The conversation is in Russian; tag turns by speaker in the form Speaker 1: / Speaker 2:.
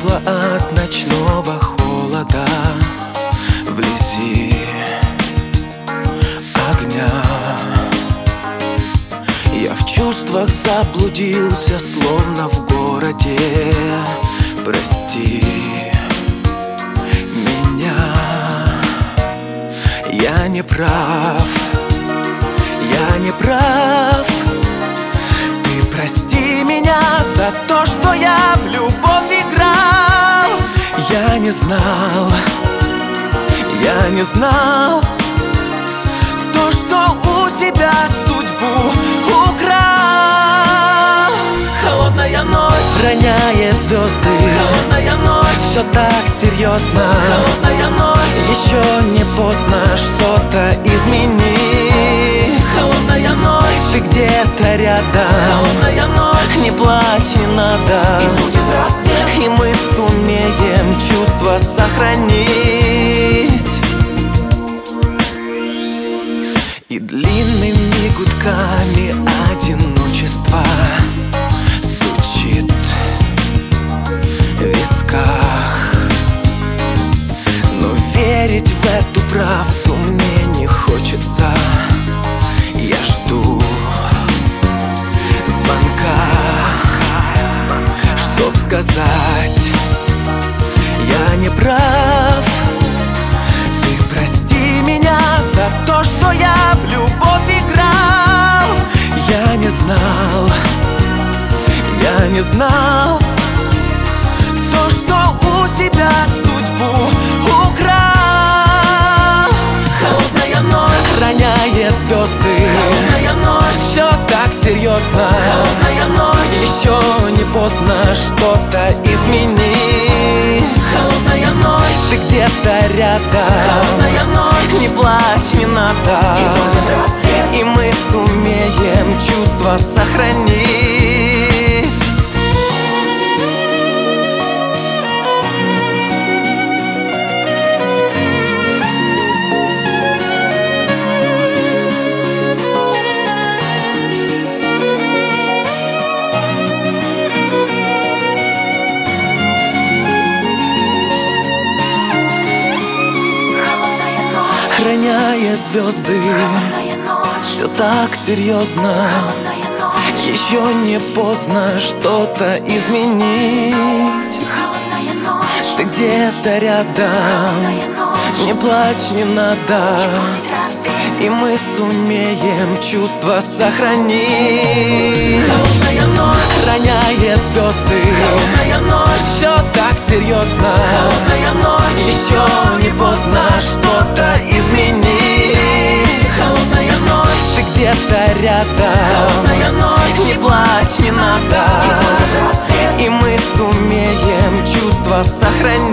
Speaker 1: погибла от ночного холода вблизи огня. Я в чувствах заблудился, словно в городе. Прости меня, я не прав, я не прав. Ты прости меня за то, что я в любовь играл. Я не знал, я не знал то, что у тебя судьбу украл. Холодная ночь роняет звезды, холодная ночь, все так серьезно, холодная ночь. Еще не поздно что-то изменить. Холодная ночь, ты где-то рядом, холодная ночь. Не плачь, не надо, и будет рассвет, и мы сумеем чувства сохранить. И длинными гудками одиночества стучит в висках. Но верить в эту правду мне не хочется. Я жду звонка, чтоб сказать: я не прав. Ты прости меня за то, что я в любовь играл. Я не знал, я не знал то, что у тебя судьбу украл. Холодная ночь роняет звезды, холодная ночь, все так серьезно, холодная ночь. Еще не поздно что-то изменить. Холодная ночь, ты где-то рядом, холодная ночь. Не плачь, не надо, и будет рассвет, и мы сумеем чувства сохранить. Роняет звезды, все так серьезно, еще не поздно что-то изменить. Ты где-то рядом, не плачь, не надо, и мы сумеем чувства сохранить. Холодная ночь роняет звезды, холодная ночь, все так серьезно, холодная ночь. Еще не поздно что-то изменить. Холодная ночь, ты где-то рядом, холодная ночь. Не плачь, не надо, и будет рассвет, и мы сумеем чувства сохранить.